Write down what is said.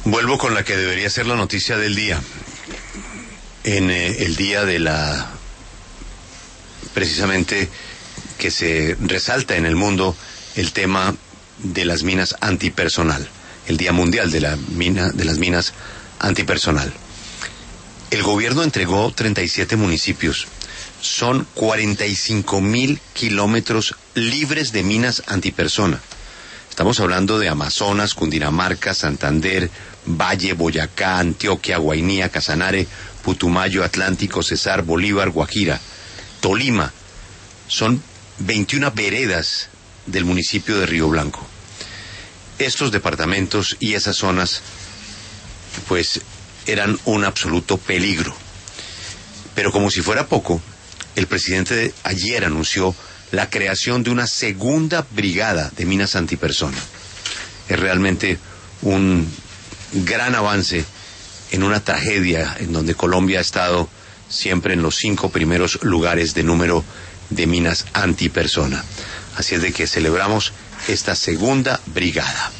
Vuelvo con la que debería ser la noticia del día. En el día de precisamente que se resalta en el mundo el tema de las minas antipersonal, el Día Mundial de las Minas Antipersonal. El gobierno entregó 37 municipios. Son 45.000 kilómetros libres de minas antipersona. Estamos hablando de Amazonas, Cundinamarca, Santander, Valle, Boyacá, Antioquia, Guainía, Casanare, Putumayo, Atlántico, Cesar, Bolívar, Guajira, Tolima. Son 21 veredas del municipio de Río Blanco. Estos departamentos y esas zonas, pues, eran un absoluto peligro. Pero como si fuera poco, el presidente ayer anunció la creación de una segunda brigada de minas antipersona. Es realmente un gran avance en una tragedia en donde Colombia ha estado siempre en los 5 primeros lugares de número de minas antipersona. Así es de que celebramos esta segunda brigada.